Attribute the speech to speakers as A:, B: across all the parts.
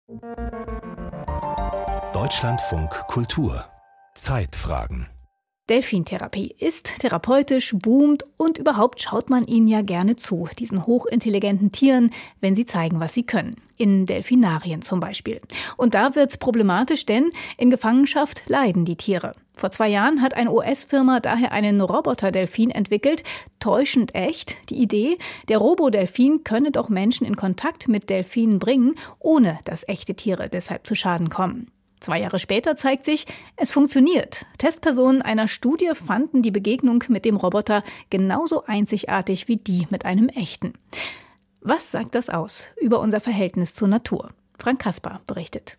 A: Deutschlandfunk Kultur Zeitfragen.
B: Delfintherapie ist therapeutisch, boomt und überhaupt schaut man ihnen ja gerne zu, diesen hochintelligenten Tieren, wenn sie zeigen, was sie können. In Delfinarien zum Beispiel. Und da wird's problematisch, denn in Gefangenschaft leiden die Tiere. Vor 2 Jahren hat eine US-Firma daher einen Roboter-Delfin entwickelt, täuschend echt. Die Idee, der Robodelfin könne doch Menschen in Kontakt mit Delfinen bringen, ohne dass echte Tiere deshalb zu Schaden kommen. 2 Jahre später zeigt sich, es funktioniert. Testpersonen einer Studie fanden die Begegnung mit dem Roboter genauso einzigartig wie die mit einem echten. Was sagt das aus über unser Verhältnis zur Natur? Frank Kasper berichtet.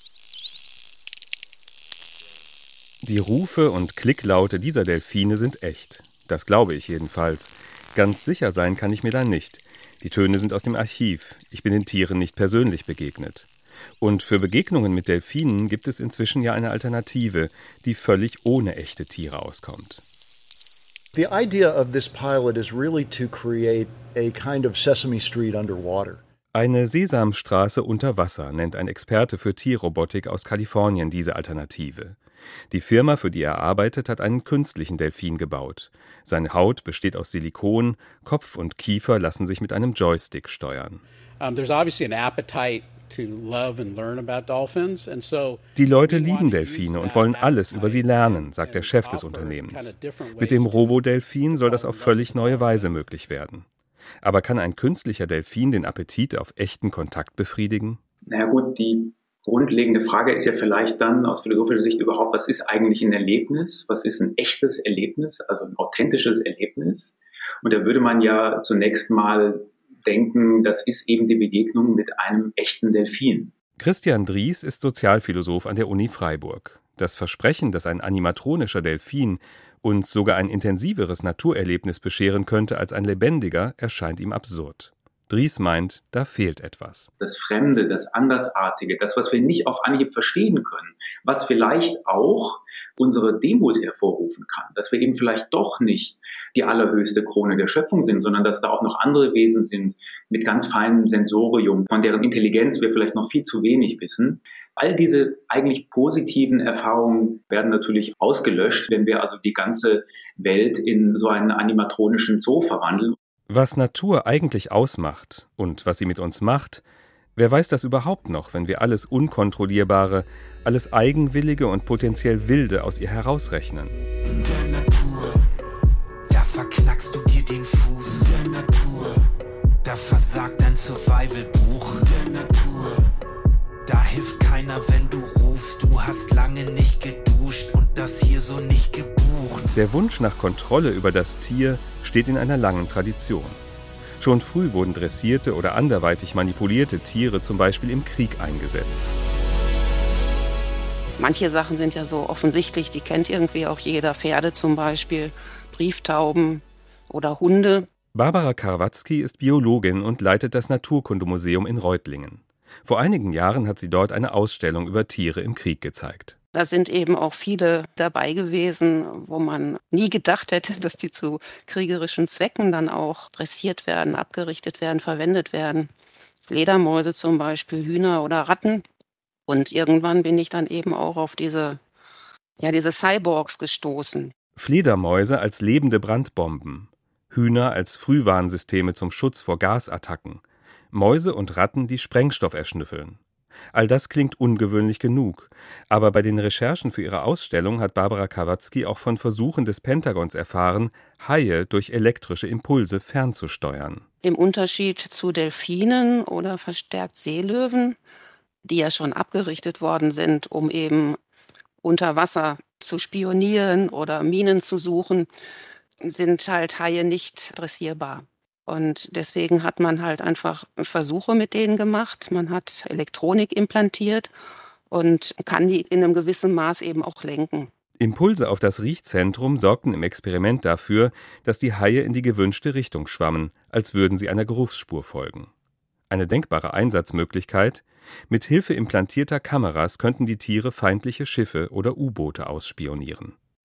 C: Die Rufe und Klicklaute dieser Delfine sind echt. Das glaube ich jedenfalls. Ganz sicher sein kann ich mir da nicht. Die Töne sind aus dem Archiv. Ich bin den Tieren nicht persönlich begegnet. Und für Begegnungen mit Delfinen gibt es inzwischen ja eine Alternative, die völlig ohne echte Tiere auskommt.
D: The idea of this pilot is really to create a kind of Sesame Street underwater.
C: Eine Sesamstraße unter Wasser nennt ein Experte für Tierrobotik aus Kalifornien diese Alternative. Die Firma, für die er arbeitet, hat einen künstlichen Delfin gebaut. Seine Haut besteht aus Silikon, Kopf und Kiefer lassen sich mit einem Joystick steuern.
E: There's obviously an appetite to love and learn about dolphins, and so
C: die Leute lieben Delfine und wollen alles über sie lernen, sagt der Chef des Unternehmens. Mit dem Robodelfin soll das auf völlig neue Weise möglich werden. Aber kann ein künstlicher Delfin den Appetit auf echten Kontakt befriedigen?
F: Na ja gut, die grundlegende Frage ist ja vielleicht dann aus philosophischer Sicht überhaupt, was ist eigentlich ein Erlebnis? Was ist ein echtes Erlebnis, also ein authentisches Erlebnis? Und da würde man ja zunächst mal denken, das ist eben die Begegnung mit einem echten Delfin.
C: Christian Dries ist Sozialphilosoph an der Uni Freiburg. Das Versprechen, dass ein animatronischer Delfin uns sogar ein intensiveres Naturerlebnis bescheren könnte als ein lebendiger, erscheint ihm absurd. Dries meint, da fehlt etwas.
F: Das Fremde, das Andersartige, das, was wir nicht auf Anhieb verstehen können, was vielleicht auch unsere Demut hervorrufen kann, dass wir eben vielleicht doch nicht die allerhöchste Krone der Schöpfung sind, sondern dass da auch noch andere Wesen sind mit ganz feinem Sensorium, von deren Intelligenz wir vielleicht noch viel zu wenig wissen. All diese eigentlich positiven Erfahrungen werden natürlich ausgelöscht, wenn wir also die ganze Welt in so einen animatronischen Zoo verwandeln.
C: Was Natur eigentlich ausmacht und was sie mit uns macht, wer weiß das überhaupt noch, wenn wir alles Unkontrollierbare, alles Eigenwillige und potenziell Wilde aus ihr herausrechnen?
G: In der Natur, da verknackst du dir den Fuß. In der Natur, da versagt dein Survival-Buch. In der Natur, da hilft keiner, wenn du rufst. Du hast lange nicht geduscht und das hier so nicht gebucht.
C: Der Wunsch nach Kontrolle über das Tier steht in einer langen Tradition. Schon früh wurden dressierte oder anderweitig manipulierte Tiere zum Beispiel im Krieg eingesetzt.
H: Manche Sachen sind ja so offensichtlich, die kennt irgendwie auch jeder. Pferde zum Beispiel, Brieftauben oder Hunde.
C: Barbara Karwatzki ist Biologin und leitet das Naturkundemuseum in Reutlingen. Vor einigen Jahren hat sie dort eine Ausstellung über Tiere im Krieg gezeigt.
H: Da sind eben auch viele dabei gewesen, wo man nie gedacht hätte, dass die zu kriegerischen Zwecken dann auch dressiert werden, abgerichtet werden, verwendet werden. Fledermäuse zum Beispiel, Hühner oder Ratten. Und irgendwann bin ich dann eben auch auf diese Cyborgs gestoßen.
C: Fledermäuse als lebende Brandbomben, Hühner als Frühwarnsysteme zum Schutz vor Gasattacken, Mäuse und Ratten, die Sprengstoff erschnüffeln. All das klingt ungewöhnlich genug, aber bei den Recherchen für ihre Ausstellung hat Barbara Karwatzki auch von Versuchen des Pentagons erfahren, Haie durch elektrische Impulse fernzusteuern.
H: Im Unterschied zu Delfinen oder verstärkt Seelöwen, die ja schon abgerichtet worden sind, um eben unter Wasser zu spionieren oder Minen zu suchen, sind halt Haie nicht dressierbar. Und deswegen hat man halt einfach Versuche mit denen gemacht. Man hat Elektronik implantiert und kann die in einem gewissen Maß eben auch lenken.
C: Impulse auf das Riechzentrum sorgten im Experiment dafür, dass die Haie in die gewünschte Richtung schwammen, als würden sie einer Geruchsspur folgen. Eine denkbare Einsatzmöglichkeit: Mit Hilfe implantierter Kameras könnten die Tiere feindliche Schiffe oder U-Boote ausspionieren.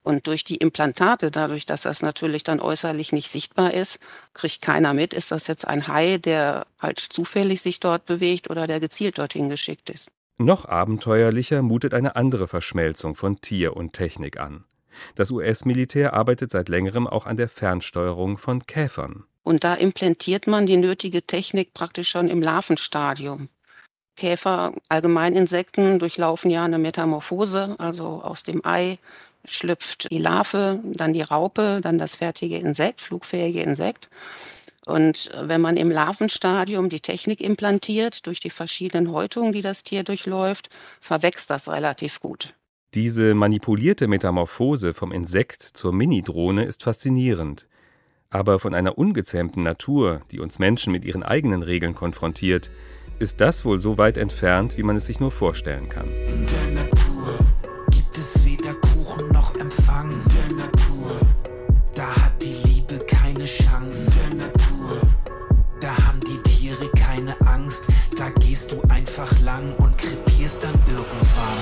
H: Und durch die Implantate, dadurch, dass das natürlich dann äußerlich nicht sichtbar ist, kriegt keiner mit, ist das jetzt ein Hai, der halt zufällig sich dort bewegt oder der gezielt dorthin geschickt ist.
C: Noch abenteuerlicher mutet eine andere Verschmelzung von Tier und Technik an. Das US-Militär arbeitet seit längerem auch an der Fernsteuerung von Käfern.
H: Und da implantiert man die nötige Technik praktisch schon im Larvenstadium. Käfer, allgemein Insekten, durchlaufen ja eine Metamorphose, also aus dem Ei schlüpft die Larve, dann die Raupe, dann das fertige Insekt, flugfähige Insekt. Und wenn man im Larvenstadium die Technik implantiert, durch die verschiedenen Häutungen, die das Tier durchläuft, verwächst das relativ gut.
C: Diese manipulierte Metamorphose vom Insekt zur Minidrohne ist faszinierend. Aber von einer ungezähmten Natur, die uns Menschen mit ihren eigenen Regeln konfrontiert, ist das wohl so weit entfernt, wie man es sich nur vorstellen kann.
G: In der Natur gibt es weder Kuchen noch Empfang. In der Natur, da hat die Liebe keine Chance. In der Natur, da haben die Tiere keine Angst. Da gehst du einfach lang und krepierst dann irgendwann.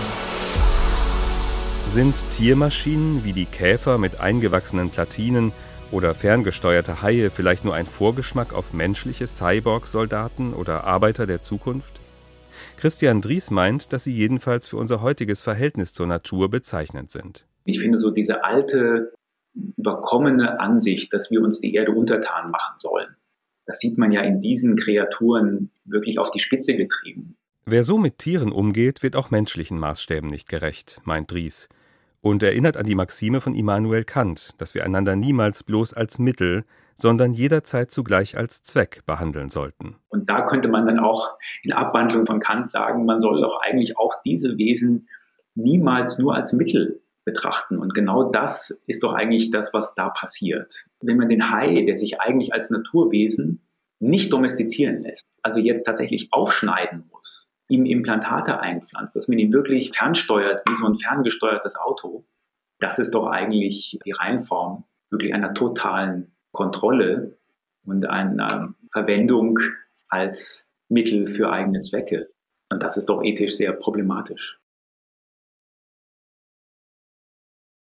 C: Sind Tiermaschinen wie die Käfer mit eingewachsenen Platinen oder ferngesteuerte Haie vielleicht nur ein Vorgeschmack auf menschliche Cyborg-Soldaten oder Arbeiter der Zukunft? Christian Dries meint, dass sie jedenfalls für unser heutiges Verhältnis zur Natur bezeichnend sind.
F: Ich finde so diese alte, überkommene Ansicht, dass wir uns die Erde untertan machen sollen, das sieht man ja in diesen Kreaturen wirklich auf die Spitze getrieben.
C: Wer so mit Tieren umgeht, wird auch menschlichen Maßstäben nicht gerecht, meint Dries. Und erinnert an die Maxime von Immanuel Kant, dass wir einander niemals bloß als Mittel, sondern jederzeit zugleich als Zweck behandeln sollten.
F: Und da könnte man dann auch in Abwandlung von Kant sagen, man soll doch eigentlich auch diese Wesen niemals nur als Mittel betrachten. Und genau das ist doch eigentlich das, was da passiert. Wenn man den Hai, der sich eigentlich als Naturwesen nicht domestizieren lässt, also jetzt tatsächlich aufschneiden muss, ihm Implantate einpflanzt, dass man ihn wirklich fernsteuert, wie so ein ferngesteuertes Auto, das ist doch eigentlich die Reinform wirklich einer totalen Kontrolle und einer Verwendung als Mittel für eigene Zwecke. Und das ist doch ethisch sehr problematisch.